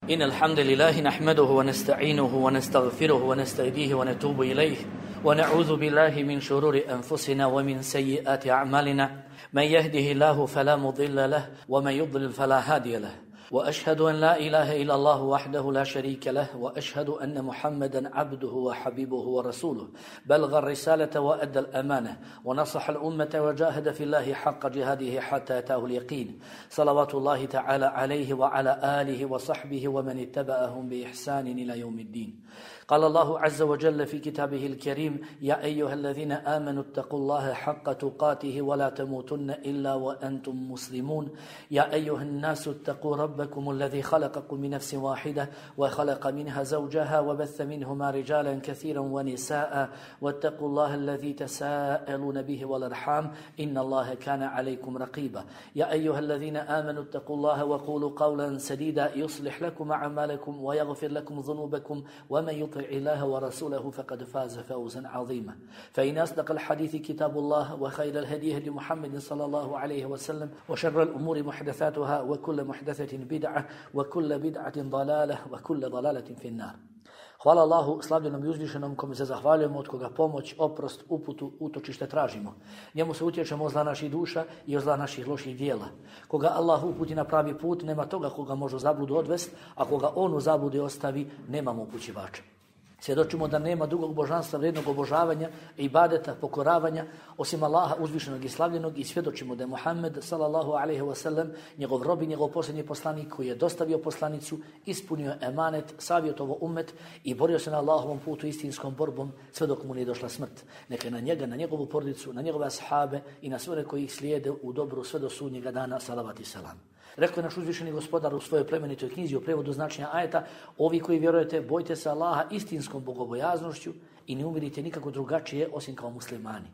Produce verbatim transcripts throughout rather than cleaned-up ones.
إن الحمد لله نحمده ونستعينه ونستغفره ونستهديه ونتوب إليه ونعوذ بالله من شرور أنفسنا ومن سيئات أعمالنا من يهده الله فلا مضل له ومن يضلل فلا هادي له وأشهد أن لا إله إلا الله وحده لا شريك له وأشهد أن محمدا عبده وحبيبه ورسوله بلغ الرسالة وأدى الأمانة ونصح الأمة وجاهد في الله حق جهاده حتى أتاه اليقين صلوات الله تعالى عليه وعلى آله وصحبه ومن اتبعهم بإحسان إلى يوم الدين. قال الله عز وجل في كتابه الكريم: يا أيها الذين آمنوا اتقوا الله حق تقاته ولا تموتن إلا وأنتم مسلمون. يا أيها الناس اتقوا ربكم الذي خلقكم من نفس واحدة وخلق منها زوجها وبث منهما رجالا كثيرا ونساء واتقوا الله الذي تساءلون به والأرحام إن الله كان عليكم رقيبا. يا أيها الذين آمنوا اتقوا الله وقولوا قولا سديدا يصلح لكم أعمالكم ويغفر لكم ذنوبكم ومن يطع الله ورسوله فقد فاز فوزا عظيما. فإن أصدق الحديث كتاب الله وخير الهدي هدي محمد صلى الله عليه وسلم وشر الأمور محدثاتها وكل محدثة بدعة وكل بدعة ضلالة وكل ضلالة في النار. Hvala Allahu, slavljenom i uzvišenom, kome se zahvaljujemo, od koga pomoć, oprost, uputu, utočište tražimo. Njemu se utječemo od zla naših duša i od zla naših loših dijela. Koga Allah uputi na pravi put, nema toga koga može u zabludu odvesti, a koga on u zabludi ostavi, nemamo upućivača. Svjedočimo da nema drugog božanstva vrijednog obožavanja, ibadeta, pokoravanja, osim Allaha uzvišenog i slavljenog, i svjedočimo da je Muhammed sallallahu alejhi ve sellem njegov rob i njegov posljednji poslanik koji je dostavio poslanicu, ispunio emanet, savjetovo ummet i borio se na Allahovom putu istinskom borbom sve dok mu nije došla smrt. Neka na njega, na njegovu porodicu, na njegove ashabe i na sve one koji ih slijede u dobru sve do sudnjega dana, salavat i selam. Rekao je naš uzvišeni gospodar u svojoj plemenitoj knjizi u prevodu značenja ajeta: ovi koji vjerujete, bojte se Allaha istinskom bogobojaznošću i ne umirite nikako drugačije osim kao muslimani.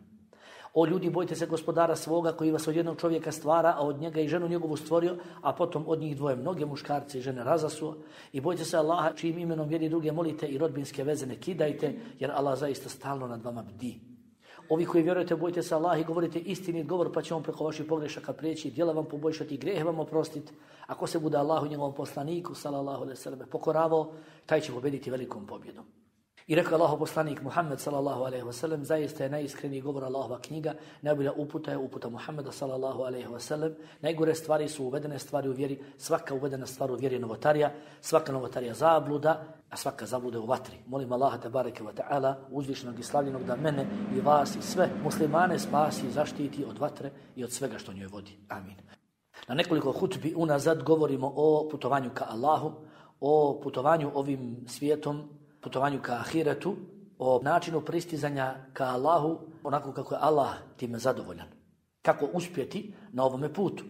O ljudi, bojte se gospodara svoga koji vas od jednog čovjeka stvara, a od njega i ženu njegovu stvorio, a potom od njih dvoje mnoge muškarce i žene razasuo. I bojte se Allaha čijim imenom jedni druge molite i rodbinske veze ne kidajte, jer Allah zaista stalno nad vama bdi. Ovi koji vjerujete, bojte se Allah i govorite istinit govor, pa će on preko vaših pogrešaka prijeći, djela vam poboljšati, grehe vam oprostiti. Ako se bude Allahu i njegovom poslaniku sallallahu alejhi ve sellem pokoravao, taj će pobjediti velikom pobjedom. I rekao Allahov poslanik Muhammed sallallahu alejhi ve sellem: zaista je najiskreniji govor Allahova knjiga, najbolja uputa je uputa Muhammeda sallallahu alejhi ve sellem. Najgore stvari su uvedene stvari u vjeri, svaka uvedena stvar u vjeri je novotarija, svaka novotarija zabluda, a svaka zabluda je u vatri. Molim Allaha tebareke ve taala, uzvišenog i slavljenog, da mene i vas i sve muslimane spasi i zaštiti od vatre i od svega što njoj vodi. Amin. Na nekoliko hutbi unazad govorimo o putovanju ka Allahu, o putovanju ovim svijetom, putovanju ka ahiretu, o načinu pristizanja ka Allahu onako kako je Allah time zadovoljan. Kako uspjeti na ovome putu.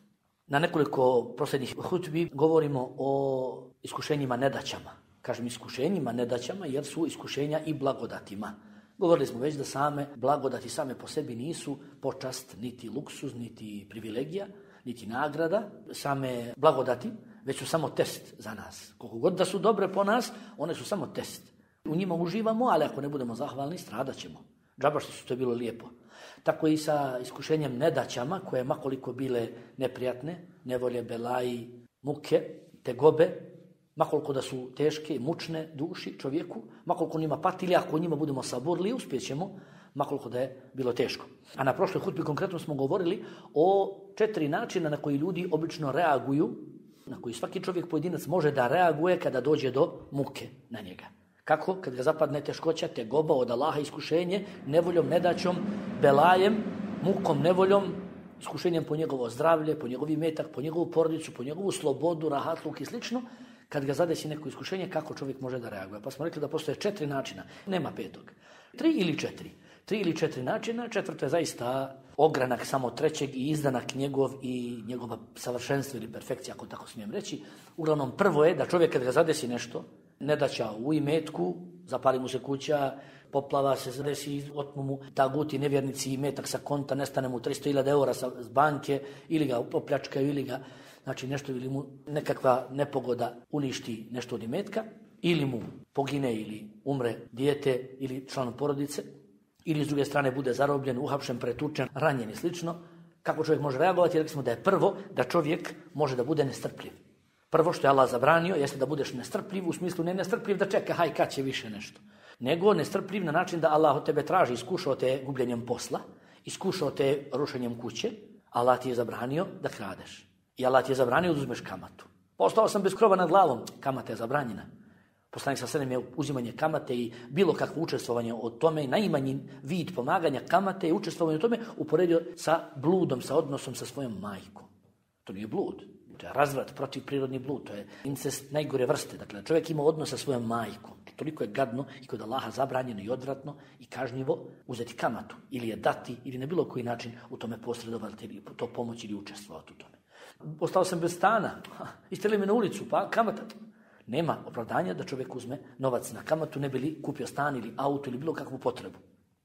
Na nekoliko posljednjih hutbi govorimo o iskušenjima nedaćama. Kažem iskušenjima nedaćama jer su iskušenja i blagodatima. Govorili smo već da same blagodati same po sebi nisu počast, niti luksuz, niti privilegija, niti nagrada. Same blagodati već su samo test za nas. Koliko god da su dobre po nas, one su samo test. U njima uživamo, ali ako ne budemo zahvalni, stradat ćemo. Džaba što su to bilo lijepo. Tako i sa iskušenjem nedaćama, koje makoliko bile neprijatne, nevolje, belaji, muke, tegobe, makoliko da su teške i mučne duši čovjeku, makoliko njima patili, ako njima budemo saburli, uspjećemo, makoliko da je bilo teško. A na prošloj hutbi konkretno smo govorili o četiri načina na koji ljudi obično reaguju, na koji svaki čovjek pojedinac može da reaguje kada dođe do muke na njega. Kako? Kad ga zapadne teškoća, tegoba od Allaha, iskušenje, nevoljom, nedaćom, belajem, mukom, nevoljom, iskušenjem po njegovo zdravlje, po njegov imetak, po njegovu porodicu, po njegovu slobodu, rahatluk i slično. Kad ga zadesi neko iskušenje, kako čovjek može da reaguje? Pa smo rekli da postoje četiri načina, nema petog. Tri ili četiri. Tri ili četiri načina, četvrto je zaista ogranak samo trećeg i izdanak njegov i njegova savršenstva ili perfekcija, ako tako smijem reći. Uglavnom, prvo je da čovjek kad ga zadesi nešto, nedaća u imetku, zapali mu se kuća, poplava se, zadesi, otmu mu taguti, nevjernici, imetak sa konta, nestane mu tristo hiljada eura sa banke, ili ga opljačkaju, ili ga, znači nešto, ili mu nekakva nepogoda uništi nešto od imetka, ili mu pogine ili umre dijete ili član porodice, ili s druge strane bude zarobljen, uhapšen, pretučen, ranjen i slično. Kako čovjek može reagovati? Rekli smo da je prvo da čovjek može da bude nestrpljiv. Prvo što je Allah zabranio jeste da budeš nestrpljiv, u smislu ne nestrpljiv da čeka, haj kad će više nešto. Nego nestrpljiv na način da Allah od tebe traži, iskušao te gubljenjem posla, iskušao te rušenjem kuće, Allah ti je zabranio da kradeš. I Allah ti je zabranio da uzmeš kamatu. Ostao sam bez krova nad glavom, kamata je zabranjena. Poslanik sa selem je uzimanje kamate i bilo kakvo učestvovanje o tome, najmanji vid pomaganja kamate i učestvovanje o tome uporedio sa bludom, sa odnosom sa svojom majkom. To nije blud, to je razvrat, protivprirodni blud, to je incest najgore vrste. Dakle, čovjek ima odnos sa svojom majkom. Toliko je gadno i kod Allaha zabranjeno i odvratno i kažnjivo uzeti kamatu ili je dati ili na bilo koji način u tome posredovati ili to pomoći ili učestvovati u tome. Ostao sam bez stana, istjeli me na ulicu, pa kamata. Nema opravdanja da čovjek uzme novac na kamatu, ne bi li kupio stan ili auto ili bilo kakvu potrebu.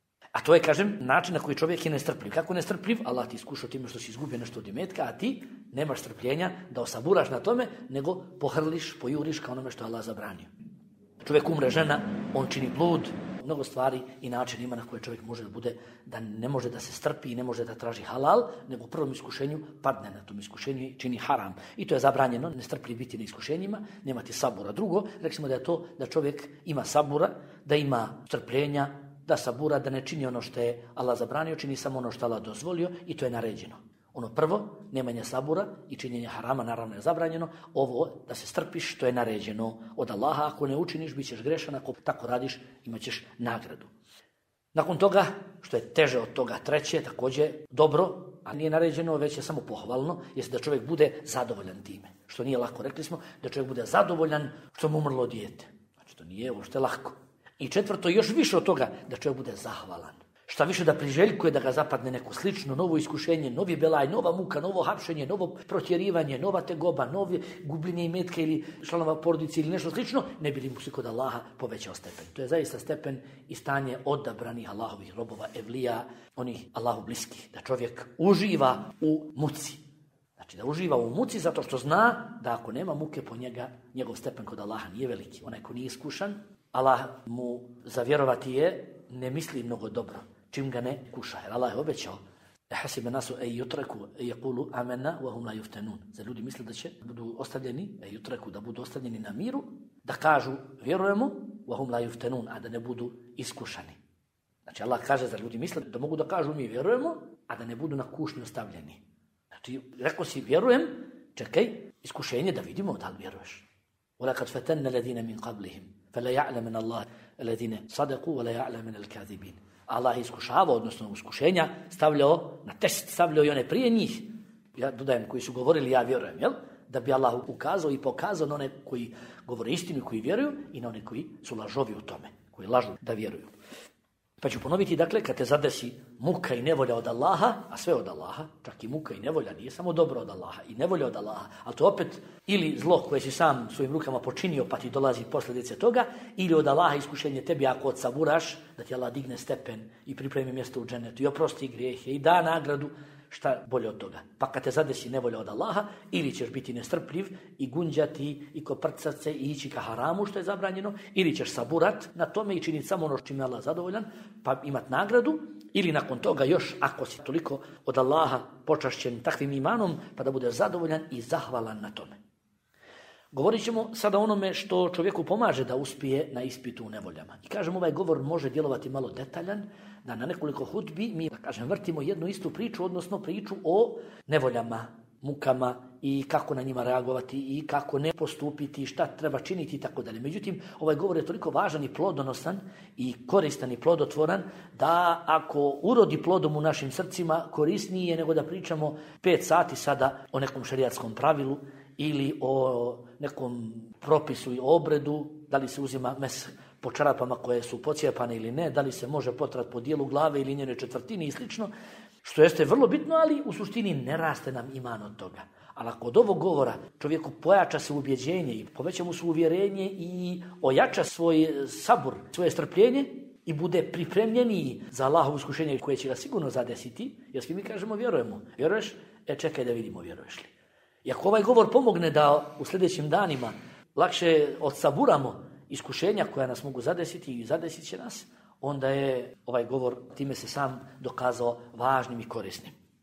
A to je, kažem, način na koji čovjek je nestrpljiv. Kako nestrpljiv? Allah ti iskušao time što si izgubio nešto od imetka, a ti nemaš strpljenja da osaburaš na tome, nego pohrliš, pojuriš kao onome što Allah zabranio. Čovjek umre žena, on čini blud, mnogo stvari i način ima na koje čovjek može da bude, da ne može da se strpi i ne može da traži halal, nego u prvom iskušenju padne na tom iskušenju i čini haram. I to je zabranjeno, nestrpljiv biti na iskušenjima, nemati sabura. Drugo, rekli smo da je to da čovjek ima sabura, da ima strpljenja, da sabura, da ne čini ono što je Allah zabranio, čini samo ono što Allah dozvolio i to je naređeno. Ono prvo, nemanje sabura i činjenje harama naravno je zabranjeno. Ovo, da se strpiš, to je naređeno od Allaha. Ako ne učiniš, bit ćeš grešan. Ako tako radiš, imat ćeš nagradu. Nakon toga, što je teže od toga, treće, također dobro, a nije naređeno, već je samo pohvalno, jeste da čovjek bude zadovoljan time. Što nije lako, rekli smo, da čovjek bude zadovoljan što mu umrlo dijete. Znači, to nije uopšte lako. I četvrto, još više od toga, da čovjek bude zahvalan. Šta više da priželjkuje da ga zapadne neko slično, novo iskušenje, novi belaj, nova muka, novo hapšenje, novo protjerivanje, nova tegoba, novi gubljenje imetka ili članova porodice ili nešto slično, ne bi li mu se kod Allaha povećao stepen. To je zaista stepen i stanje odabranih Allahovih robova, evlija, onih Allahu bliskih. Da čovjek uživa u muci. Znači da uživa u muci zato što zna da ako nema muke po njega, njegov stepen kod Allaha nije veliki. Onaj ko nije iskušan, Allah mu za vjerovati je ne misli mnogo dobro. Čim ga ne kuša. Jer Allah je obećao hasibe nasu ej yutreku yaqulu amanna wa hum la yuftanun. Za ljudi misle da će budu ostavljeni ej yutreku, da budu ostavljeni na miru, da kažu vjerujemo wa hum la yuftanun, a da ne budu iskušani. Znači Allah kaže za ljudi misle da mogu da kažu mi vjerujemo, a da ne budu na kušnju ostavljeni. Znači rekao si vjerujem, čekaj iskušenje da vidimo da li vjeruješ. وَلَقَدْ فَتَنَّ الَّذِينَ مِنْ قَبْلِهِمْ فَلَا يَعْلَمَنَ اللَّهُ الَّذِينَ صَدَقُوا وَلَا يَعْلَمَنَ الْكَاذِبِينَ. Allah je iskušavao, odnosno iskušenja, stavljao na test, stavljao i one prije njih. Ja dodajem, koji su govorili ja vjerujem, jel? Da bi Allah ukazao i pokazao na one koji govore istinu i koji vjeruju i na one koji su lažovi u tome, koji lažu da vjeruju. Pa ću ponoviti, dakle, kad te zadesi muka i nevolja od Allaha, a sve od Allaha, čak i muka i nevolja nije samo dobro od Allaha i nevolja od Allaha, ali to opet ili zlo koje si sam svojim rukama počinio pa ti dolazi posljedice toga, ili od Allaha iskušenje tebi ako odsaburaš, da ti Allah digne stepen i pripremi mjesto u dženetu i oprosti grijehe i da nagradu, šta bolje od toga. Pa kad te zadesi nevolja od Allaha, ili ćeš biti nestrpljiv i gunđati i koprcat se i ići ka haramu što je zabranjeno, ili ćeš saburat na tome i činiti samo ono što je Allah zadovoljan, pa imat nagradu, ili nakon toga još, ako si toliko od Allaha počašćen takvim imanom, pa da budeš zadovoljan i zahvalan na tome. Govorit ćemo sada o onome što čovjeku pomaže da uspije na ispitu u nevoljama. I kažem, ovaj govor može djelovati malo detaljan, da na nekoliko hudbi mi, da kažem, vrtimo jednu istu priču, odnosno priču o nevoljama, mukama i kako na njima reagovati i kako ne postupiti, šta treba činiti i tako dalje. Međutim, ovaj govor je toliko važan i plodonosan i koristan i plodotvoran da ako urodi plodom u našim srcima, korisnije je nego da pričamo pet sati sada o nekom šerijatskom pravilu ili o nekom propisu i obredu, da li se uzima mes po čarapama koje su pocijepane ili ne, da li se može potrat po dijelu glave ili njene četvrtini i slično, što jeste vrlo bitno, ali u suštini ne raste nam iman od toga. Ali ako od ovog govora čovjeku pojača se ubjeđenje i poveća mu se uvjerenje i ojača svoj sabur, svoje strpljenje i bude pripremljeniji za Allahovo iskušenje koje će ga sigurno zadesiti, jer svi mi kažemo vjerujemo. Vjeruješ? E čekaj da vidimo vjeruješ li. I ako ovaj govor pomogne da u sljedećim danima lakše odsaburamo iskušenja koja nas mogu zadesiti i zadesit će nas, onda je ovaj govor time se sam dokazao važnim i korisnim.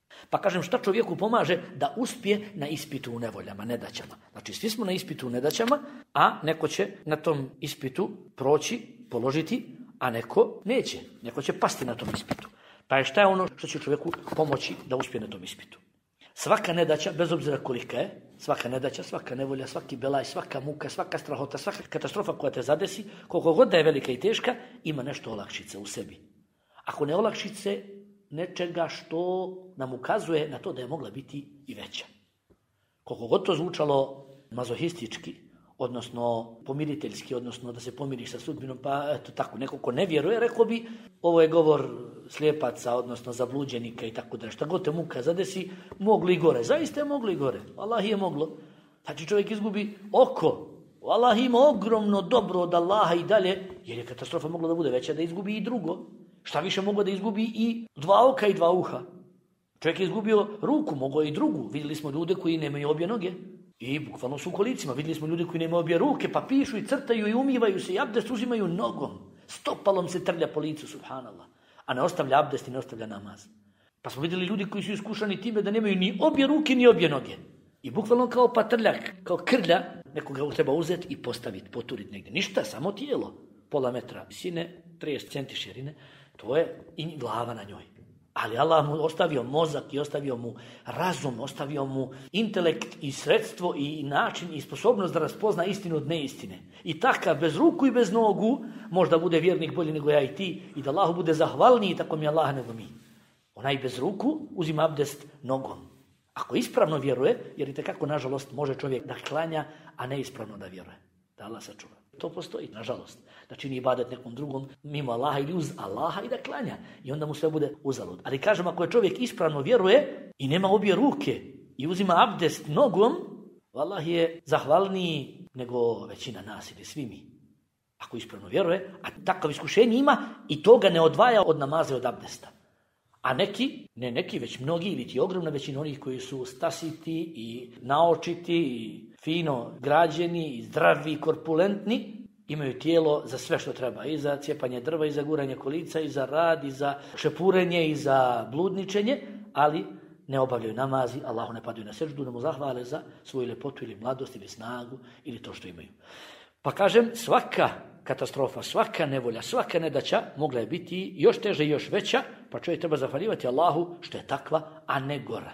Pa kažem, šta čovjeku pomaže da uspije na ispitu u nevoljama, nedaćama. Znači, svi smo na ispitu u nedaćama, a neko će na tom ispitu proći, položiti, a neko neće. Neko će pasti na tom ispitu. Pa je šta je ono što će čovjeku pomoći da uspije na tom ispitu? Svaka nedaća, bez obzira kolika je, svaka nedaća, svaka nevolja, svaki belaj, svaka muka, svaka strahota, svaka katastrofa koja te zadesi, koliko god da je velika i teška, ima nešto olakšice u sebi. Ako ne olakšice, nečega što nam ukazuje na to da je mogla biti i veća. Koliko god to zvučalo mazohistički, odnosno pomiriteljski, odnosno da se pomiriš sa sudbinom, pa eto tako, neko ko ne vjeruje, rekao bi, ovo je govor slijepaca, odnosno zabluđenika i tako da. Šta god te muka zadesi, mogli i gore. Zaista je moglo i gore. Allah je moglo. Znači čovjek izgubi oko. Allah ima ogromno dobro od Allaha i dalje, jer je katastrofa mogla da bude veća, da izgubi i drugo. Šta više moglo da izgubi i dva oka i dva uha. Čovjek je izgubio ruku, mogao i drugu. Vidjeli smo ljude koji nemaju obje noge. I bukvalno su u kolicima. Vidjeli smo ljude koji nemaju obje ruke, pa pišu i crtaju i umivaju se i abdest uzimaju nogom. Stopalom se trlja po licu, subhanallah. A ne ostavlja abdest i ne ostavlja namaz. Pa smo vidjeli ljudi koji su iskušani time da nemaju ni obje ruke ni obje noge. I bukvalno kao patrljak, kao krlja, nekoga treba uzeti i postaviti, poturiti negdje. Ništa, samo tijelo. Pola metra visine, trideset centi širine. To je i glava na njoj. Ali Allah mu ostavio mozak i ostavio mu razum, ostavio mu intelekt i sredstvo i način i sposobnost da raspozna istinu od neistine. I takav bez ruku i bez nogu možda bude vjernik bolji nego ja i ti i da Allahu bude zahvalniji tako mi Allah nego mi. Onaj bez ruku uzima abdest nogom. Ako ispravno vjeruje, jer i tekako nažalost može čovjek da klanja, a neispravno da vjeruje. Da Allah sačuva. To postoji, nažalost. Da čini ibadet nekom drugom mimo Allaha ili uz Allaha i da klanja. I onda mu sve bude uzalud. Ali kažem, ako je čovjek ispravno vjeruje i nema obje ruke i uzima abdest nogom, Allah je zahvalniji nego većina nas ili svi mi. Ako ispravno vjeruje, a takav iskušenje ima i to ga ne odvaja od namaze od abdesta. A neki, ne neki, već mnogi ili ti ogromna većina onih koji su stasiti i naočiti i fino građeni i zdravi i korpulentni, imaju tijelo za sve što treba. I za cijepanje drva, i za guranje kolica, i za rad, i za šepurenje, i za bludničenje, ali ne obavljaju namazi, Allahu ne padaju na seždu, da mu zahvale za svoju ljepotu ili mladost ili snagu ili to što imaju. Pa kažem, svaka katastrofa, svaka nevolja, svaka nedaća mogla je biti još teže i još veća, pa čovjek treba zahvaljivati Allahu što je takva, a ne gora.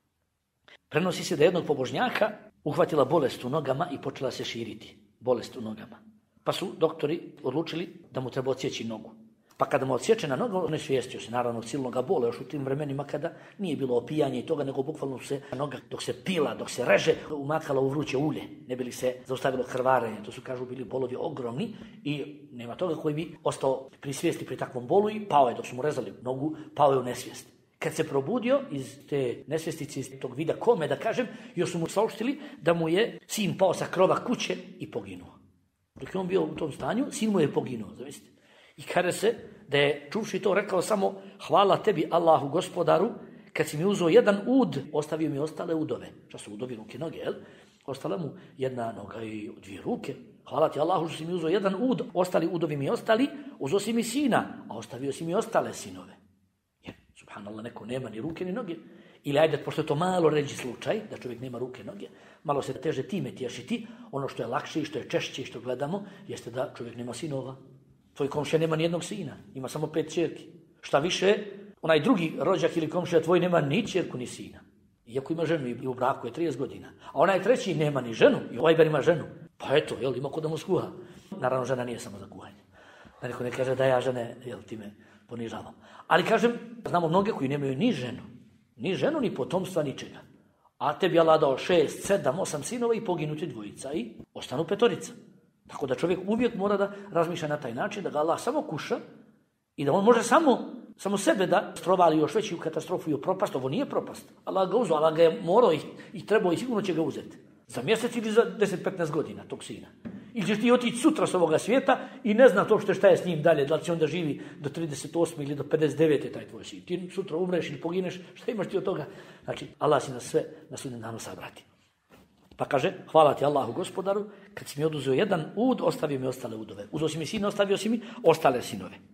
Prenosi se da jednog pobožnjaka uhvatila bolest u nogama i počela se širiti. Bolest u nogama. Pa su doktori odlučili da mu treba odsjeći nogu. Pa kada mu odsječena noga, on je svijestio se naravno silnoga bola još u tim vremenima kada nije bilo opijanje i toga, nego bukvalno se noga dok se pila, dok se reže, umakala u vruće ulje. Ne bi li se zaustavilo krvarenje. To su, kažu, bili bolovi ogromni i nema toga koji bi ostao pri svijesti pri takvom bolu i pao je dok su mu rezali nogu, pao je u nesvijest. Kad se probudio iz te nesvjestice, iz tog vida kome, da kažem, još su mu saopštili da mu je sin pao sa krova kuće i poginuo. Dok je on bio u tom stanju, sin mu je poginuo, zamislite. I kaže se da je čuvši to rekao samo hvala tebi Allahu gospodaru, kad si mi uzeo jedan ud, ostavio mi ostale udove. Šta su udovi, ruke, noge, jel? Ostala mu jedna noga i dvije ruke. Hvala ti Allahu što si mi uzeo jedan ud, ostali udovi mi ostali, uzeo si mi sina, a ostavio si mi ostale sinove. Jer, subhanallah, neko nema ni ruke ni noge. Ili ajde, pošto je to malo ređi slučaj, da čovjek nema ruke, noge, malo se teže time tješiti. Ono što je lakše i što je češće i što gledamo, jeste da čovjek nema sinova. Tvoj komšija nema ni jednog sina, ima samo pet ćerki. Šta više, onaj drugi rođak ili komšija tvoj nema ni ćerku ni sina. Iako ima ženu i u braku je trideset godina. A onaj treći nema ni ženu i ovaj bar ima ženu. Pa eto, jel, ima ko da mu skuha. Naravno, žena nije samo za kuhanje. Da neko ne kaže da ja žene, jel, time ponižavam. Ali kažem, znamo mnoge koji nemaju ni ženu. Ni ženu, ni potomstva, ničega. A tebi Allah dao šest, sedam, osam sinova i poginuti dvojica i ostanu petorica. Tako da čovjek uvijek mora da razmišlja na taj način, da ga Allah samo kuša i da on može samo, samo sebe da strovali još veći u katastrofu i u propast. Ovo nije propast. Allah ga uzeo, Allah ga je morao i, i trebao i sigurno će ga uzeti. Za mjesec ili za deset do petnaest godina tog sina. Ili ćeš ti otići sutra s ovoga svijeta i ne zna to što šta je s njim dalje, da li će onda živi do trideset osme ili do pedeset devete taj tvoj sin. Ti sutra umreš ili pogineš, šta imaš ti od toga? Znači, Allah si nas sve na sudnjem danu sabrati. Pa kaže, hvala ti Allahu gospodaru, kad si mi oduzeo jedan ud, ostavio mi ostale udove. Uzeo si mi sina, ostavio si mi ostale sinove.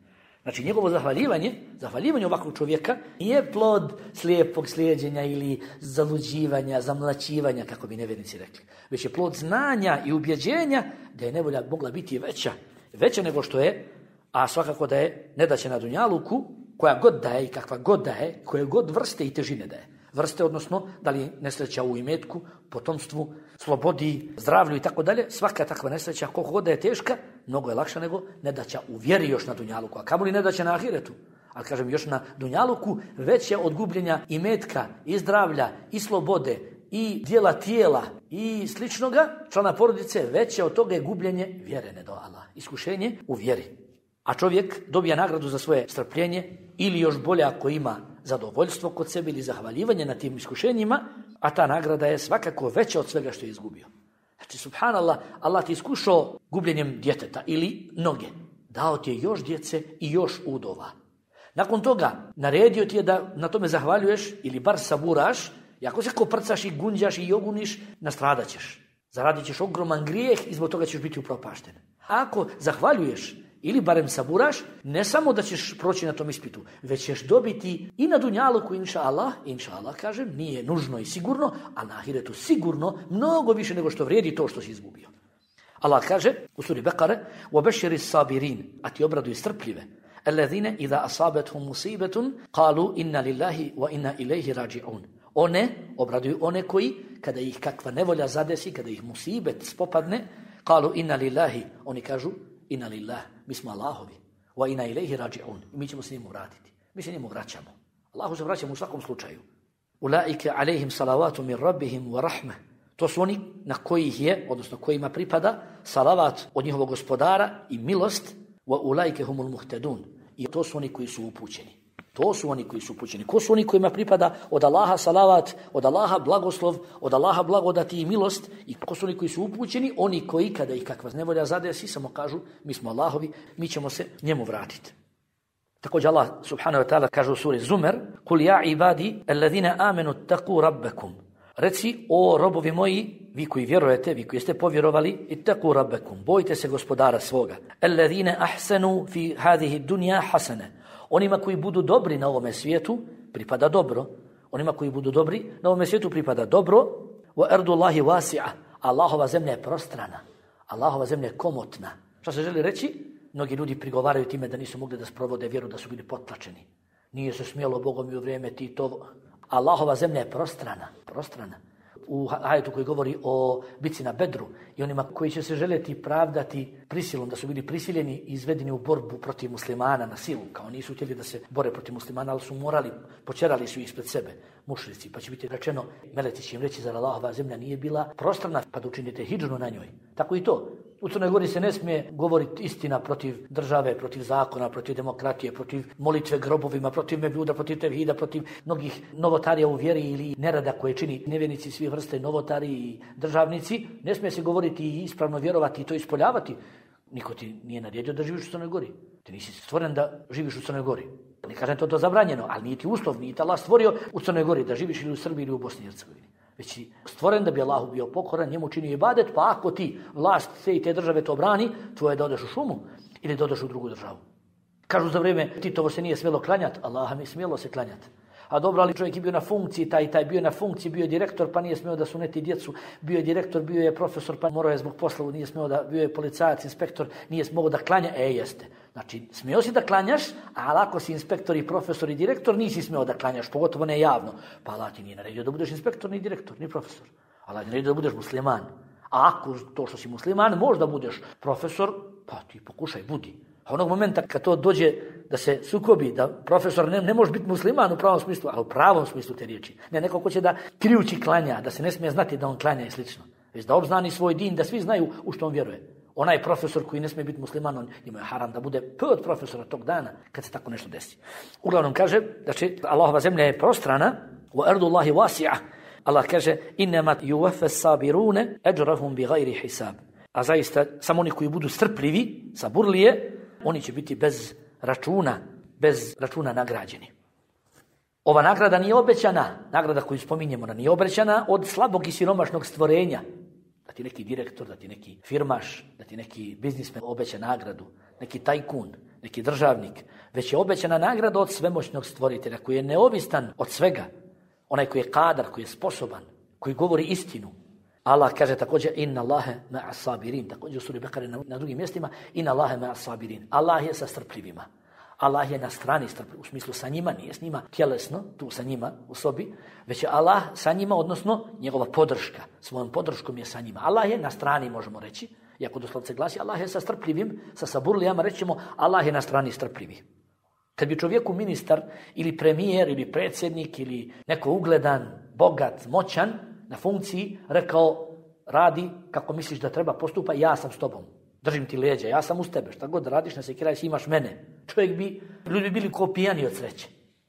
Znači njegovo zahvaljivanje, zahvaljivanje ovakvog čovjeka nije plod slijepog slijeđenja ili zaluđivanja, zamlaćivanja, kako bi nevjernici rekli. Već je plod znanja i ubjeđenja da je nevolja mogla biti veća. Veća nego što je, a svakako da je nedaća na dunjaluku, koja god daje i kakva god daje, koje god vrste i težine daje. Vrste, odnosno, da li nesreća u imetku, potomstvu, slobodi, zdravlju i tako dalje, svaka takva nesreća, koliko god da je teška, mnogo je lakša nego nedaća u vjeri još na dunjaluku, a kamoli nedaća na ahiretu. Ali kažem, još na dunjaluku veće od gubljenja imetka, i zdravlja, i slobode, i dijela tijela, i sličnoga, člana porodice, veće od toga je gubljenje vjere, ne do Allah. Iskušenje u vjeri. A čovjek dobija nagradu za svoje strpljenje, ili još bolje ako ima zadovoljstvo kod sebe ili zahvaljivanje na tim iskušenjima, a ta nagrada je svakako veća od svega što je izgubio. Znači, subhanallah, Allah ti iskušao gubljenjem djeteta ili noge. Dao ti je još djece i još udova. Nakon toga, naredio ti je da na tome zahvaljuješ ili bar saburaš, i ako se koprcaš i gunđaš i joguniš, nastradat ćeš. Zaradit ćeš ogroman grijeh i zbog toga ćeš biti upropašten. Ako zahvaljuješ ili barem saburaš, ne samo da ćeš proći na tom ispitu, već ćeš dobiti i na dunjaluku, inša Allah, inša Allah, kažem, nije nužno i sigurno, a na ahiretu sigurno mnogo više nego što vrijedi to što si izgubio. Allah kaže u suri Bekare: وَبَشِّرِ الصَّابِرِينَ, a ti obraduj strpljive. الَّذِينَ إِذَا أَصَابَتْهُمْ مُصِيبَةٌ قَالُوا إِنَّا لِلَّهِ وَإِنَّا إِلَيْهِ رَاجِعُونَ. One, obraduju one koji, kada ih kakva nevolja zadesi, kada ih musibet spopadne, قَالُوا إِنَّا لِلَّهِ, oni kažu: Inna lillah, mi smo Allahovi, wa inna ilaihi rađi'un, i mi ćemo se njemu vratiti. Mi se njemu vraćamo. Allahu se vraćamo u svakom slučaju. Ulaike alaihim salavatu min rabbihim wa rahmeh. To su oni na kojih je, odnosno kojima pripada, salavat od njihovog gospodara i milost, wa ulaike humul muhtedun. I to su oni koji su upućeni. To su oni koji su upućeni. Ko su oni kojima pripada od Allaha salavat, od Allaha blagoslov, od Allaha blagodati i milost? I ko su oni koji su upućeni? Oni koji, kada ih kakva nevolja zadesi, samo kažu: mi smo Allahovi, mi ćemo se njemu vratiti. Također Allah subhanahu wa ta'ala kaže u suri Zumer: Kul ja ibadi alladhina amenu taku rabbekum. Reci, o robovi moji, vi koji vjerujete, vi koji ste povjerovali, ittaku rabbekum, bojte se gospodara svoga. Alladhina ahsanu fi hadhihi dunya hasane. Onima koji budu dobri na ovome svijetu pripada dobro. Onima koji budu dobri na ovome svijetu pripada dobro. Wa ardullahi wasi'a. Allahova zemlja je prostrana. Allahova zemlja je komotna. Šta se želi reći? Mnogi ljudi prigovaraju time da nisu mogli da sprovode vjeru, da su bili potlačeni. Nije se smjelo Bogom i u vrijeme Titovo. Allahova zemlja je prostrana. Prostrana. U ajetu koji govori o bitci na Bedru i onima koji će se željeti pravdati prisilom, da su bili prisiljeni i izvedeni u borbu protiv muslimana na silu, kao nisu htjeli da se bore protiv muslimana, ali su morali, počerali su ih ispred sebe, mušrici, pa će biti rečeno, meleci će im reći: zar Allahova zemlja nije bila prostrana, pa da učinite hidžru na njoj. Tako i to. U Crnoj Gori se ne smije govoriti istina protiv države, protiv zakona, protiv demokratije, protiv molitve grobovima, protiv mevljuda, protiv tevhida, protiv mnogih novotarija u vjeri ili nerada koje čini nevjernici svih vrste, novotari i državnici. Ne smije se govoriti i ispravno vjerovati i to ispoljavati. Niko ti nije naredio da živiš u Crnoj Gori. Ti nisi stvoren da živiš u Crnoj Gori. Ne kažem to to zabranjeno, ali nije ti uslov, nije ti Allah stvorio u Crnoj Gori da živiš ili u Srbiji ili u Bosni i Hercegovini. Već si stvoren da bi Allahu bio pokoran, njemu činio ibadet, pa ako ti vlast te i te države to brani, tvoje je da odeš u šumu ili da odeš u drugu državu. Kažu za vrijeme Titovo se nije smjelo klanjati, Allaha mi smjelo se klanjati. A dobro, ali čovjek je bio na funkciji, taj taj bio na funkciji, bio je direktor, pa nije smio da suneti djecu, bio je direktor, bio je profesor, pa morao je zbog posla, nije smio da, bio je policajac, inspektor, nije smio da klanja, e jeste. Znači, smio si da klanjaš, ali ako si inspektor i profesor i direktor, nisi smio da klanjaš, pogotovo ne javno. Pa Allah ti nije naredio da budeš inspektor, ni direktor, ni profesor. Allah ti naredio da budeš musliman. A ako to što si musliman, možda budeš profesor, pa ti pokušaj, budi. A onog momenta kad to dođe da se sukobi, da profesor ne, ne može biti musliman u pravom smislu, a u pravom smislu te riječi. Ne, neko ko će da krijući klanja, da se ne smije znati da on klanja i slično. Već da obznani svoj din, da svi znaju u što on vjeruje. Onaj profesor koji ne smije biti musliman, on ima je haram da bude p od profesora tog dana kad se tako nešto desi. Uglavnom kaže da će Allahova zemlja je prostrana, wa ardullahi wasi'a. Allah kaže: innama yuwaffa sabirune ajrahum bighairi hisab. A zaista samo oni koji budu strpljivi, saburlije, oni će biti bez računa, bez računa nagrađeni. Ova nagrada nije obećana, nagrada koju spominjemo, nije obećana od slabog i siromašnog stvorenja. Da ti neki direktor, da ti neki firmaš, da ti neki biznismen obeća nagradu, neki tajkun, neki državnik, već je obećana nagrada od svemoćnog stvoritelja koji je neovistan od svega. Onaj koji je kadar, koji je sposoban, koji govori istinu. Allah kaže također inna Allahe ma'a sabirin, također u suri Bekare na, na drugim mjestima inna Allahe ma'a sabirin. Allah je sa strpljivima. Allah je na strani strpljiv, u smislu sa njima, nije s njima tjelesno, tu sa njima u sobi, već je Allah sa njima, odnosno njegova podrška, svojom podrškom je sa njima. Allah je na strani, možemo reći, iako doslovce glasi, Allah je sa strpljivim, sa saburlijama, rećemo Allah je na strani strpljivih. Kad bi čovjeku ministar ili premijer ili predsjednik ili neko ugledan, bogat, moćan na funkciji rekao radi kako misliš da treba postupa, ja sam s tobom. Držim ti leđa, ja sam uz tebe, šta god radiš, ne sekiraj si, imaš mene. Čovjek bi, ljudi bi bili ko pijani od sreće.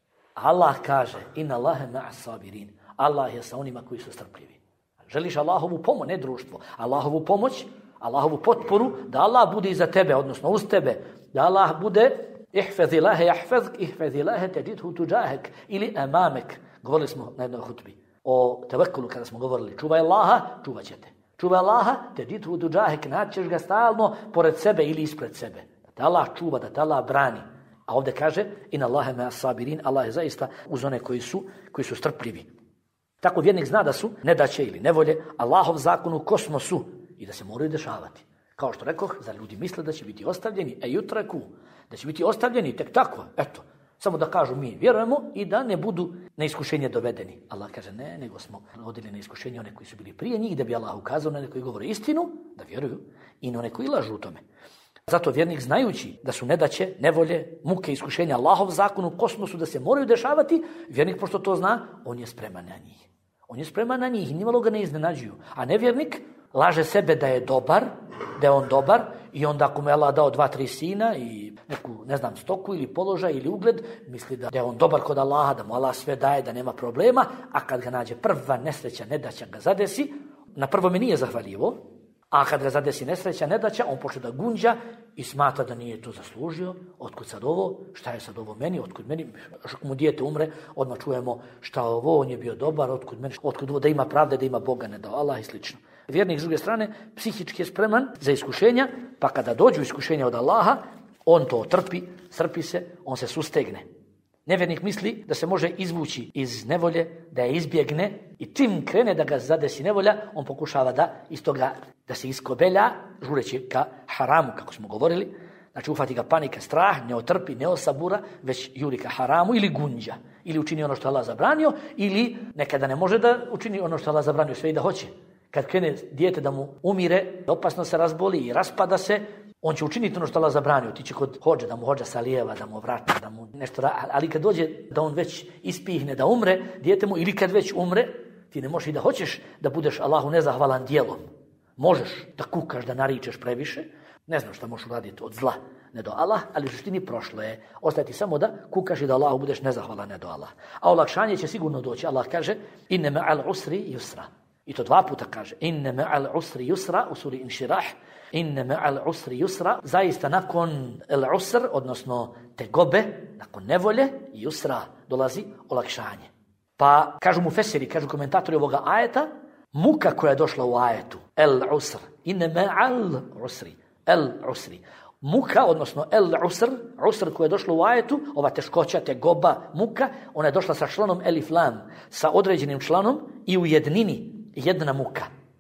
Allah kaže, inna Allahe ma'a sabirin. Allah je sa onima koji su strpljivi. Želiš Allahovu pomoć, ne društvo, Allahovu pomoć, Allahovu potporu, da Allah bude iza tebe, odnosno uz tebe, da Allah bude ihfezi lahe jahfezk, ihfezi lahe teđidhu tuđahek ili amamek. Govorili smo na jednoj hutbi o tevekulu kada smo govorili, čuvaj Allaha, čuvat ćete. Čuvaj Allaha, teđidhu tuđahek, naćeš ga stalno pored sebe ili ispred sebe. Da te Allah čuva, da te Allah brani. A ovdje kaže, inna Allahe ma'a sabirin, Allah je zaista uz one koji su, koji su strpljivi. Tako vjernik zna da su nedaće ili nevolje, Allahov zakon u kosmosu i da se moraju dešavati. Kao što rekoh, zar ljudi misle da će biti ostavljeni, e jutreku, da će biti ostavljeni tek tako, eto, samo da kažu mi vjerujemo i da ne budu na iskušenje dovedeni. Allah kaže ne, nego smo odili na iskušenje one koji su bili prije njih, da bi Allah ukazao na one koji govore istinu, da vjeruju, i na one koji lažu u tome. Zato vjernik znajući da su nedaće, nevolje, muke, iskušenja, Allahov zakon u kosmosu da se moraju dešavati, vjernik pošto to zna, on je spreman na njih. On je spreman na njih i nimalo ga ne iznenađuju. A nevjernik laže sebe da je dobar, da je on dobar i onda ako mu je Allah dao dva, tri sina i neku, ne znam, stoku ili položaj ili ugled, misli da je on dobar kod Allaha, da mu Allah sve daje, da nema problema, a kad ga nađe prva nesreća, nedaća ga zadesi, na prvome nije zahvaljivo, a kad ga zadesi nesreća, nedaća, on počne da gunđa i smatra da nije to zaslužio. Otkud sad ovo? Šta je sad ovo meni? Otkud meni? Mu dijete umre, odmah čujemo šta ovo, on je bio dobar, otkud meni? Otkud ovo? Da ima pravde, da ima Boga, ne dao Allah i slično. Vjernik s druge strane psihički je spreman za iskušenja, pa kada dođu iskušenja od Allaha, on to trpi, strpi se, on se sustegne. Nevjernik misli da se može izvući iz nevolje, da je izbjegne i čim krene da ga zadesi nevolja, on pokušava da iz toga da se iskobelja, žureći ka haramu, kako smo govorili. Znači ufati ga panika, strah, ne otrpi, ne osabura, već juri ka haramu ili gunđa. Ili učini ono što Allah zabranio, ili nekada ne može da učini ono što Allah zabranio, sve i da hoće. Kad krene dijete da mu umire, opasno se razboli i raspada se, on će učiniti ono što Allah zabranio, ti će kod hođa, da mu hođa salijeva, da mu vrata, da mu nešto ra... Ali kad dođe da on već ispihne, da umre, dijete mu, ili kad već umre, ti ne možeš i da hoćeš da budeš Allahu nezahvalan dijelom. Možeš da kukaš, da naričeš previše, ne znam šta možeš uraditi od zla, ne do Allah, ali u suštini prošlo je. Ostaje ti samo da kukaš i da Allahu budeš nezahvalan, ne do Allah. A olakšanje će sigurno doći. Allah kaže, inne ma'al usri yusra. I to dva puta kaže, inne ma'al usri yusra, u suri Inširah, inne ma'al usri yusra, zaista nakon el usr, odnosno tegobe, nakon nevolje, yusra, dolazi olakšanje. Pa kažu mu fesiri, kažu komentatori ovoga ajeta, muka koja je došla u ajetu, el usr, inne ma'al usri, el usri. Muka, odnosno el usr, usr koja je došla u ajetu, ova teškoća, tegoba, muka, ona je došla sa članom elif lam, sa određenim članom i u jednini, jedna muka.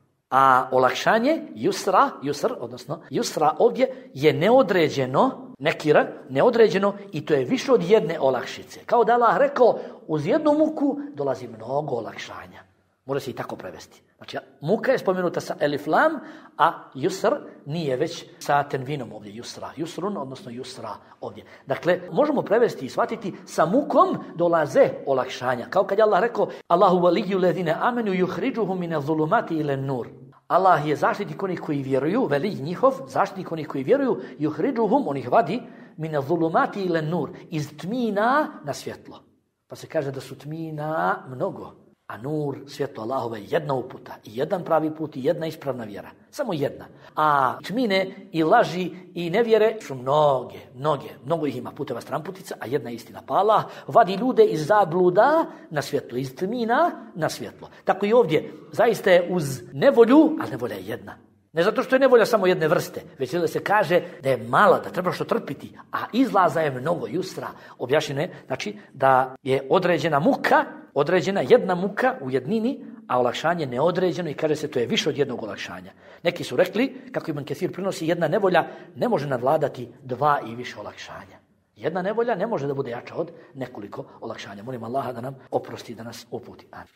A olakšanje, yusra, yusr, odnosno yusra ovdje je neodređeno, nekira, neodređeno i to je više od jedne olakšice. Kao da Allah rekao, uz jednu muku dolazi mnogo olakšanja. Može se i tako prevesti. Znači, muka je spomenuta sa elif lam, a yusr nije već sa tenvinom ovdje, yusra. Yusrun, odnosno yusra ovdje. Dakle, možemo prevesti i shvatiti, sa mukom dolaze olakšanja. Kao kad je Allah rekao, Allahu waliju ledine amenu yuhriđuhum mine zulumati ile nur. Allah je zaštitnik onih koji vjeruju, veli njihov, zaštitnik onih koji vjeruju, yuhriđuhum, on ih vadi, mine zulumati ile nur, iz tmina na svjetlo. Pa se kaže da su tmina mnogo. A nur, svjetlo Allahove, jedna uputa i jedan pravi put i jedna ispravna vjera. Samo jedna. A tmine i laži i nevjere su mnoge, mnoge. Mnogo ih ima puteva stramputica, a jedna je istina. Pa Allah vadi ljude iz zabluda na svjetlo, iz tmina na svjetlo. Tako i ovdje, zaista je uz nevolju, ali nevolja je jedna. Ne zato što je nevolja samo jedne vrste, već da se kaže da je mala, da treba što trpiti, a izlaza je mnogo. Jusra objašnjeno je, znači, da je određena muka, određena jedna muka u jednini, a olakšanje neodređeno i kaže se to je više od jednog olakšanja. Neki su rekli, kako Ibn Kesir prinosi, jedna nevolja ne može nadvladati dva i više olakšanja. Jedna nevolja ne može da bude jača od nekoliko olakšanja. Molim Allaha da nam oprosti, da nas uputi. Amin.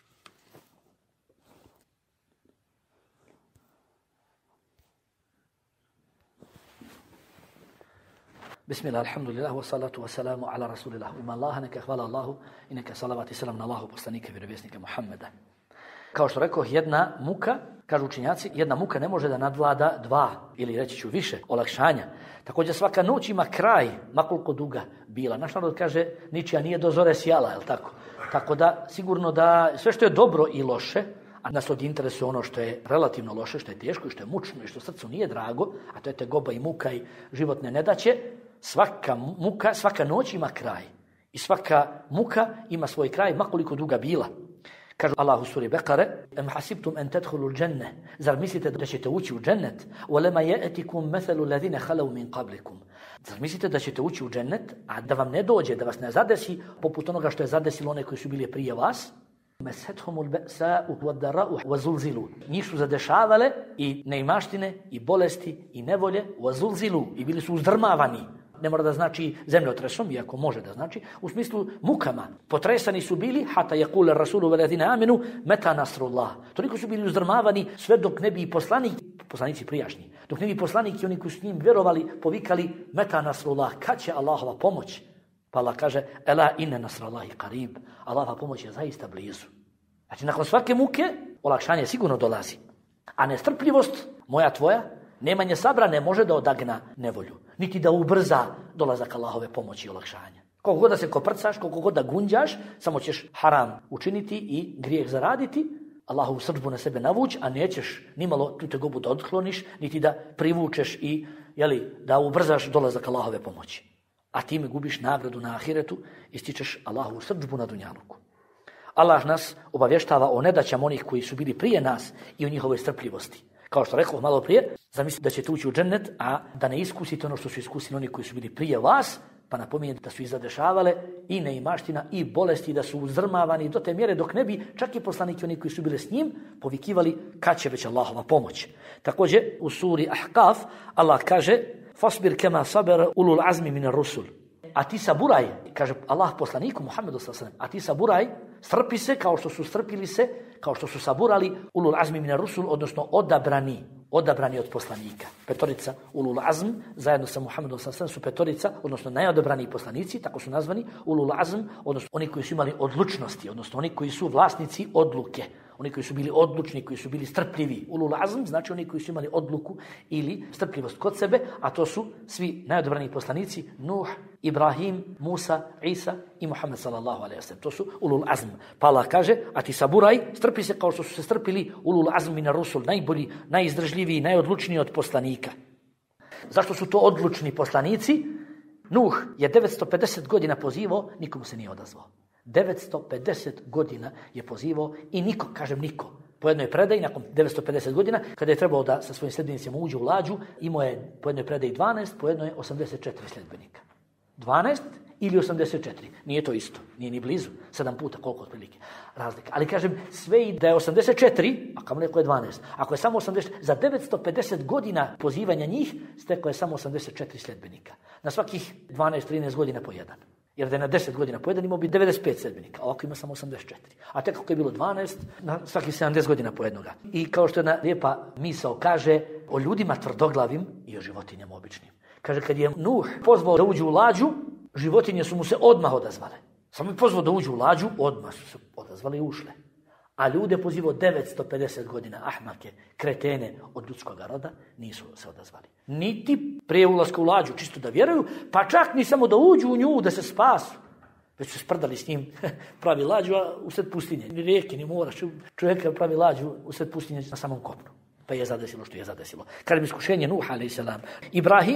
Bismillah, alhamdulillah, wa salatu wa salamu ala rasulillah. Ima Allaha, neka hvala Allahu i neka salavat i salam na Allahu poslanika i vjerovjesnika Muhammeda. Kao što rekao, jedna muka, kažu učenjaci, jedna muka ne može da nadvlada dva ili reći ću više olakšanja. Također svaka noć ima kraj, makoliko duga bila. Naš narod kaže, ničija nije do zore sjala, jel tako? Tako da, sigurno da sve što je dobro i loše, a nas od interesu ono što je relativno loše, što je teško i što je mučno i što srcu nije drago, a to je tegoba i muka i životne nedaće, svaka muka, svaka noć ima kraj. I svaka muka ima svoj kraj, makoliko duga bila. Kaže Allah u suri Bekare, em hasibtum en tedhulu dženne, zar mislite da ćete ući u džennet? Olema je'etikum methelu ladine halau min qablikum. Zar mislite da ćete ući u džennet, a da vam ne dođe, da vas ne zadesi, poput onoga što je zadesilo one koji su bili prije vas? Mesethumul ba'sa'u wad-dara'u wa zulzilu. Njih su zadešavale i neimaštine, i bolesti, i nevolje, wa zulzilu, i bili su uzdrmavani. Ne mora da znači zemljotresom, iako može da znači, u smislu mukama. Potresani su bili, hata yaqula rasulu veladina aminu, meta nasrullah. Toliko su bili uzdrmavani sve dok ne bi poslanik, poslanici prijašnji, dok ne bi poslanik i oni koji su s njim vjerovali, povikali meta nasrullah, kad će Allahova pomoć? Pa Allah kaže, ela inne nasrallahi qarib. Allahova pomoć je zaista blizu. Znači, nakon svake muke, olakšanje sigurno dolazi. A nestrpljivost, moja tvoja, nemanje sabra ne može da odagna nevolju, niti da ubrza dolazak Allahove pomoći i olakšanja. Koliko god da se koprcaš, koliko god da gunđaš, samo ćeš haram učiniti i grijeh zaraditi, Allahovu srdbu na sebe navući, a nećeš nimalo tu tegobu da odkloniš, niti da privučeš i jeli, da ubrzaš dolazak Allahove pomoći. A time gubiš nagradu na ahiretu i stičeš Allahovu srdbu na dunjaluku. Allah nas obavještava o nedaćama onih koji su bili prije nas i o njihovoj strpljivosti. Kao što rekao malo prije, zamislite da ćete ući u džennet, a da ne iskusite ono što su iskusili oni koji su bili prije vas, pa napominjete da su ih zadešavale i neimaština i bolesti, da su uzdrmavani do te mjere dok ne bi čak i poslanici oni koji su bili s njim povikivali kad će već Allahova pomoć. Također u suri Ahqaf Allah kaže fasbir kema sabara ulul azmi minar rusul. A ti saburaj, kaže Allah poslaniku Muhammedu sallallahu alejhi ve sellem, a ti saburaj, strpi se kao što su strpili se, kao što su saburali ulul azmi minar rusul, odnosno odabrani, odabrani od poslanika. Petorica ulul azm, zajedno sa Muhammedom sallallahu alejhi ve sellem su petorica, odnosno najodabrani poslanici, tako su nazvani, ulul azm, odnosno oni koji su imali odlučnosti, odnosno oni koji su vlasnici odluke. Oni koji su bili odlučni, koji su bili strpljivi. Ulul azm znači oni koji su imali odluku ili strpljivost kod sebe, a to su svi najodabrani poslanici, Nuh, Ibrahim, Musa, Isa i Muhammed sallallahu alejhi ve sellem. To su ulul azm. Pa Allah kaže, a ti saburaj, strpi se kao što su se strpili ulul azm minar rusul, najbolji, najizdržljiviji, najodlučniji od poslanika. Zašto su to odlučni poslanici? Nuh je devetsto pedeset godina pozivao, nikomu se nije odazvao. devetsto pedeset godina je pozivao i niko, kažem niko. Po jednoj predaji, nakon devetsto pedeset godina, kada je trebao da sa svojim sljedbenicima uđe u lađu, imao je po jednoj predaji dvanaest, po jednoj osamdeset četiri sljedbenika. dvanaest ili osamdeset četiri. Nije to isto, nije ni blizu. Sedam puta koliko otprilike razlika. Ali kažem, sve i da je osamdeset četiri, a kamo neko je dvanaest. Ako je samo osamdeset četiri, za devetsto pedeset godina pozivanja njih, stekao je samo osamdeset četiri sljedbenika. Na svakih dvanaest trinaest godina po jedan. Jer da je na deset godina po jedan imao bi devedeset pet sljedbenika, a ovako ima samo osamdeset četiri. A tek kako je bilo dvanaest, na svakih sedamdeset godina po jednoga. I kao što je jedna lijepa misao kaže o ljudima tvrdoglavim i o životinjama običnim. Kaže, kad je Nuh pozvao da uđu u lađu, životinje su mu se odmah odazvale. Samo je pozvao da uđu u lađu, odmah su se odazvale i ušle. A ljude pozivao devetsto pedeset godina, ahmake, kretene od ljudskog roda, nisu se odazvali. Niti prije ulaska u lađu, čisto da vjeruju, pa čak ni samo da uđu u nju, da se spasu. Već su sprdali s njim, pravi lađu, a usred pustinje. Ni rijeke, ni mora, čovjeka pravi lađu usred pustinje na samom kopnu. Pa je zadesilo što je zadesilo. Kad bi iskušenje Nuh, alejhi selam. Ibrahim,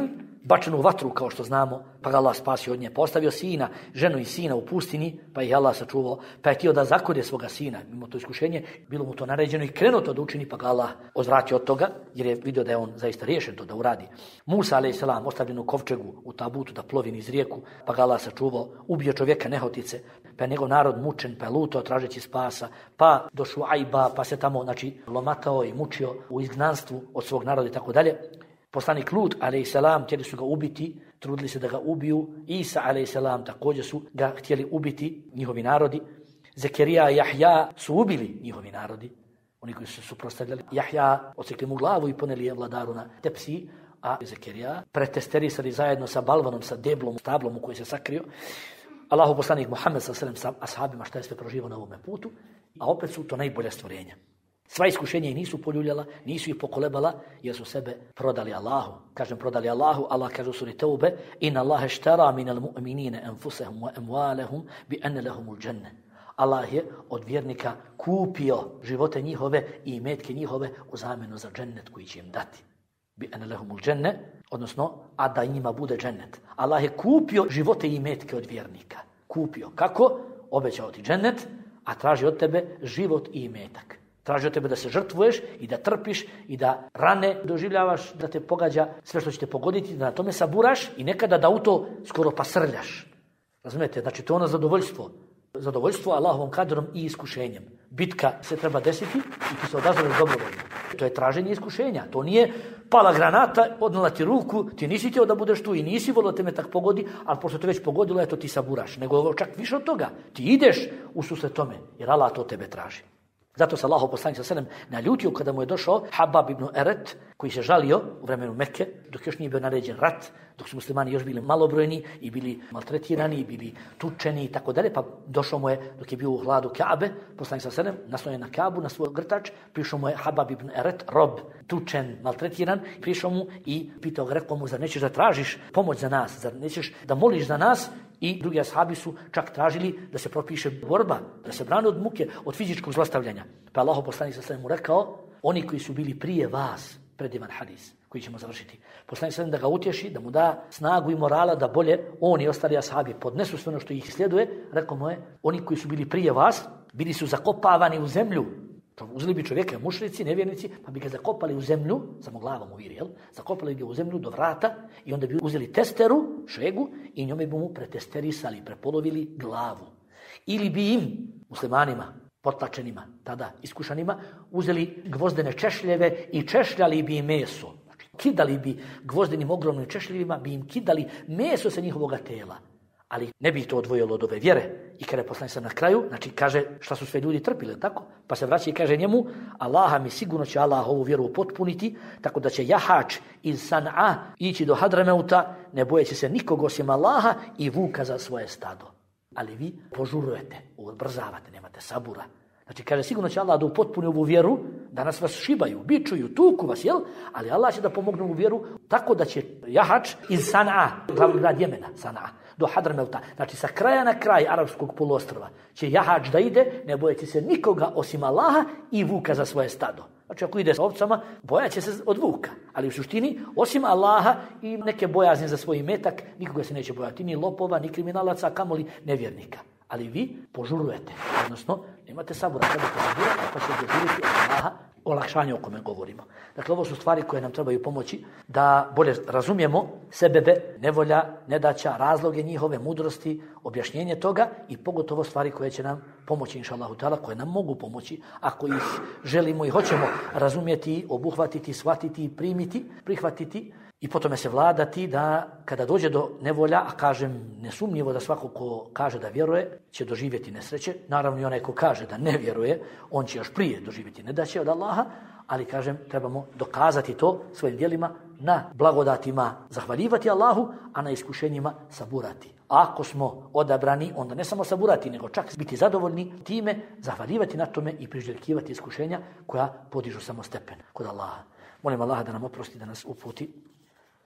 bačenu u vatru, kao što znamo, pa ga Allah spasio od nje. Pa ostavio sina, ženu i sina u pustinji, pa ih Allah sačuvao. Pa je htio da zakolje svoga sina. Mimo to iskušenje, bilo mu to naređeno i krenuo to da učini, pa ga Allah odvratio od toga, jer je vidio da je on zaista riješen to da uradi. Musa alejhi selam ostavljen u kovčegu, u tabutu da plovi niz rijeku, pa ga Allah sačuvao. Ubio čovjeka nehotice, pa je njegov narod mučen, pa je lutao tražeći spasa, pa do Šuajba, pa se tamo znači lomatao i mučio u izgnanstvu od svog naroda i tako dalje. Poslanik Lut alejhi selam htjeli su ga ubiti, trudili se da ga ubiju. Isa alejhi selam također su ga htjeli ubiti njihovi narodi. Zekerija i Jahja su ubili njihovi narodi, oni koji su suprotstavljali. Jahja odsekli mu glavu i poneli je vladaru na tepsiji, a Zekerija pretesterisali zajedno sa balvanom, sa deblom, stablom u koji se sakrio. Allahu poslanik Muhammed sallallahu alejhi ve sellem sa ashabima šta je sve proživao na ovome putu, a opet su to najbolja stvorenja. Sva iskušenja ih nisu poljuljala, nisu ih pokolebala, jer su sebe prodali Allahu. Kažem prodali Allahu, Allah kaže u suri Teube: "Inna Allaha ishtara minal mu'minina anfusahum wa amwalahum bi anna lahumul dženne." Allah je od vjernika kupio živote njihove i imetke njihove u zamjenu za džennet koji će im dati. Bi anna lahumul dženne, odnosno a da njima bude džennet. Allah je kupio živote i imetke od vjernika. Kupio. Kako? Obećao ti džennet, a traži od tebe život i imetak. Traži od tebe da se žrtvuješ i da trpiš i da rane doživljavaš, da te pogađa sve što će te pogoditi, da na tome saburaš i nekada da u to skoro pa srljaš. Razumijete? Znači to je ono zadovoljstvo. Zadovoljstvo Allahovom kadrom i iskušenjem. Bitka se treba desiti i ti se odazoveš dobrovoljno. To je traženje iskušenja. To nije pala granata, odnala ti ruku, ti nisi htio da budeš tu i nisi volio da te me tak pogodi, ali pošto te već pogodilo, eto ti saburaš. Nego čak više od toga. Ti ideš u susret tome, jer Allah to tebe traži. Zato se Allahov poslanik sallallahu alejhi ve sellem naljutio kada mu je došao Habab ibn Eret, koji se žalio u vremenu Mekke, dok još nije bio naređen rat, dok su muslimani još bili malobrojni i bili maltretirani i bili tučeni i tako dalje, pa došao mu je dok je bio u hladu Kaabe, poslanik sallallahu alejhi ve sellem naslonjen na Kaabu, na svoj grtač, prišao mu je Habab ibn Eret, rob, tučen, maltretiran, prišao mu i pitao ga, rekao mu: "Zar nećeš da tražiš pomoć za nas, zar nećeš da moliš za nas?" I drugi ashabi su čak tražili da se propiše borba, da se brane od muke, od fizičkog zlostavljanja. Pa Allahov poslanik sallallahu alejhi ve sellem mu rekao: "Oni koji su bili prije vas", predivan hadis koji ćemo završiti. Poslanik sallallahu alejhi ve sellem da ga utješi, da mu da snagu i morala da bolje on i ostali ashabi podnesu sve ono što ih sljeduje. Rekao mu je: "Oni koji su bili prije vas, bili su zakopavani u zemlju." Uzeli bi čovjeka, mušrici, nevjernici, pa bi ga zakopali u zemlju, samo glavom u viri, jel? Zakopali ga u zemlju do vrata i onda bi uzeli testeru, šegu, i njome bi mu pretesterisali, prepolovili glavu. Ili bi im, muslimanima, potlačenima, tada iskušanima, uzeli gvozdene češljeve i češljali bi im meso. Znači, kidali bi gvozdenim ogromnim češljivima, bi im kidali meso sa njihovoga tela. Ali ne bi to odvojilo od ove vjere. I kada je poslanik sam na kraju, znači kaže šta su sve ljudi trpili, tako? Pa se vraća i kaže njemu: "Allaha mi sigurno će Allah ovu vjeru potpuniti, tako da će jahač iz San'a ići do Hadrameuta, ne bojeći se nikog osim Allaha i vuka za svoje stado." Ali vi požurujete, ubrzavate, nemate sabura. Znači kaže sigurno će Allah da upotpuni ovu vjeru, danas vas šibaju, bičuju, tuku vas, jel? Ali Allah će da pomogne ovu vjeru tako da će jahač iz San'a, glavni grad Jemena, San'a, do Hadrameuta, znači sa kraja na kraj arapskog poluostrva, će jahač da ide, ne bojeći se nikoga osim Allaha i vuka za svoje stado. Znači ako ide s ovcama, bojat će se od vuka. Ali u suštini, osim Allaha i neke bojazni za svoj imetak, nikoga se neće bojati, ni lopova, ni kriminalaca, kamoli nevjernika. Ali vi požurujete, odnosno nemate sabora, kada te sabura, pa će doživjeti od Allaha olakšanje o kome govorimo. Dakle, ovo su stvari koje nam trebaju pomoći da bolje razumijemo sebebe, nevolja, nedaća, razloge njihove, mudrosti, objašnjenje toga i pogotovo stvari koje će nam pomoći, inša Allahu ta'ala, koje nam mogu pomoći ako ih želimo i hoćemo razumjeti, obuhvatiti, shvatiti, primiti, prihvatiti i po tome se vladati da kada dođe do nevolja, a kažem nesumnjivo da svako ko kaže da vjeruje će doživjeti nesreće, naravno i onaj ko kaže da ne vjeruje, on će još prije doživjeti nedaće od Allaha, ali kažem trebamo dokazati to svojim djelima, na blagodatima zahvaljivati Allahu, a na iskušenjima saburati. A ako smo odabrani, onda ne samo saburati, nego čak biti zadovoljni time, zahvaljivati na tome i priželjkivati iskušenja koja podižu samo stepen kod Allaha. Molim Allaha da nam oprosti, da nas uputi.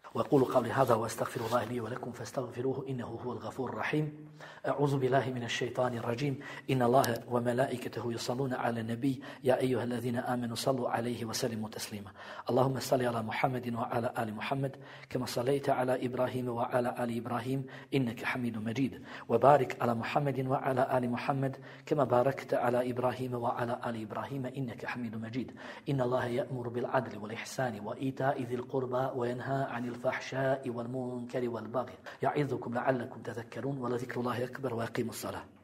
وأقول قولي هذا وأستغفر الله لي ولكم فاستغفروه إنه هو الغفور الرحيم. أعوذ بالله من الشيطان الرجيم. إن الله وملائكته يصلون على النبي يا أيها الذين آمنوا صلوا عليه وسلموا تسليما. اللهم صل على محمد وعلى آل محمد كما صليت على إبراهيم وعلى آل إبراهيم إنك حميد مجيد. وبارك على محمد وعلى آل محمد كما باركت على إبراهيم وعلى آل إبراهيم إنك حميد مجيد. إن الله يأمر بالعدل والإحسان وإيتاء ذي القربى وينهى عن الفحشاء والمنكر والبغي يعظكم لعلكم تذكرون ولذكر الله أكبر. وأقيموا الصلاة.